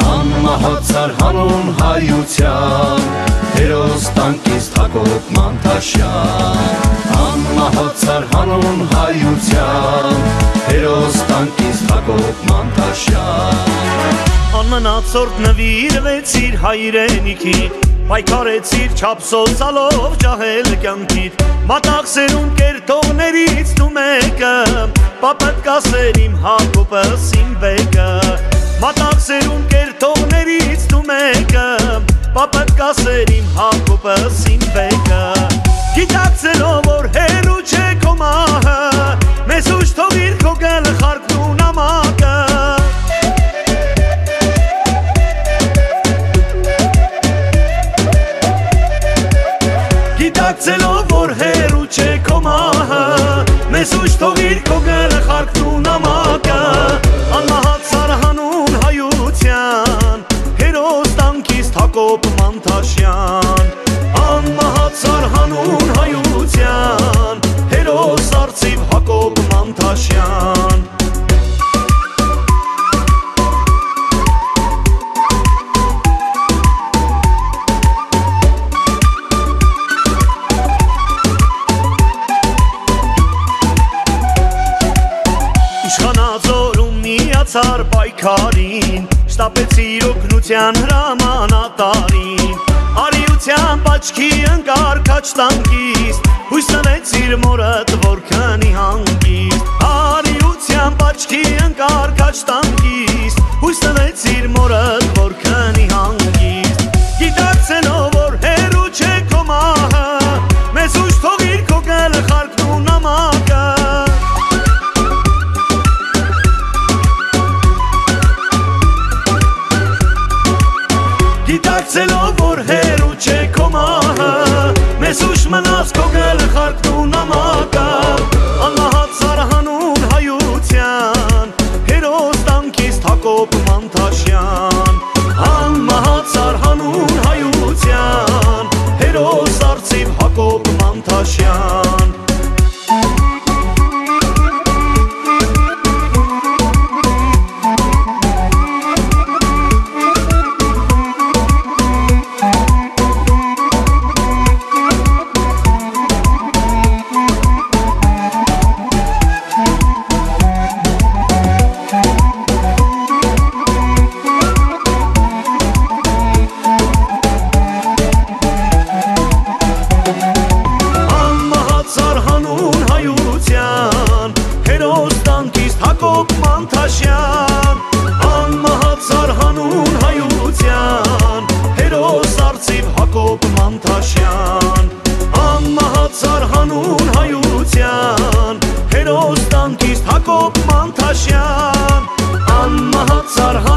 Անմահացար հանուն հայության, հերոս տանկիստ Հակոբ Մանթաշյան։ Անմահացար հանուն հայության, հերոս տանկիստ Հակոբ Մանթաշյան։ Անմնացորդ նվիրվեցիր հայրենիքին, պայքարեցիր չափսոցալով ջահել կյանքիդ, մատաղ սերուն կերտողներից դու մեկը, պապտկասեր իմ Հակոբս իմ բեկը։ Մատաղ սերուն կերտողներից դու մեկը, պապտկասեր իմ Հակոբս իմ բեկը։ Գիտակցելով որ հերու չէ քո մահը, մեզ ուշ թողիր քո գլխարկն ու նամակը։ Գիտակցելով որ հերու չէ քո մահը, մեզ ուշ թողիր քո գլխարկն ու նամակը։ Անմահացար հանուն հայության, հերոս տանկիստ Հակոբ Մանթաշյան։ Անմահացար հանուն հայության, հերոս արծիվ Հակոբ Մանթաշյան։ Իշխանաձորում միացար պայքարին, շտապեցիր օգնության հրամանատարին։ Արիությամբ աչքի ընկար քաչ տանկիստ, հույս տվեցիր մորդ որ քնի հանգիստ։ Արիությամբ աչքի ընկար քաչ տանկիստ, հույս տվեցիր մորդ որ քնի հանգիստ։ Գիտակցելով որ հերու չէ քո մահը, մեզ ուշ թողիր քո գլխարկն ու նամակը։ Գիտակցելով որ հերու չէ քո մահը, մեզ ուշ մնաց քո գլխարկն ու նամակը։ Անմահացար հանուն հայության, հերոս տանկիստ Հակոբ Մանթաշյան։ Անմահացար հանուն հայության, հերոս արծիվ Հակոբ Մանթաշյան։ Հակոբ Մանթաշյան, անմահացար հանուն հայության, հերոս արծիվ Հակոբ Մանթաշյան։ Անմահացար հանուն հայության, հերոս տանկիստ Հակոբ Մանթաշյան։ Անմահացար